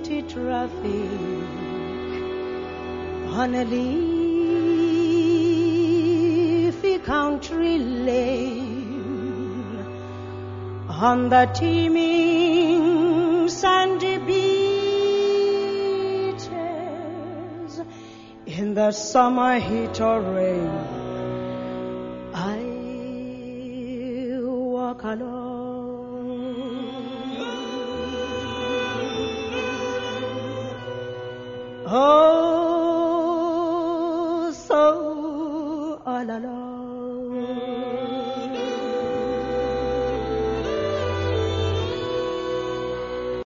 city traffic on a leafy country lane, on the teeming sandy beaches, in the summer heat or rain, I walk alone. Oh,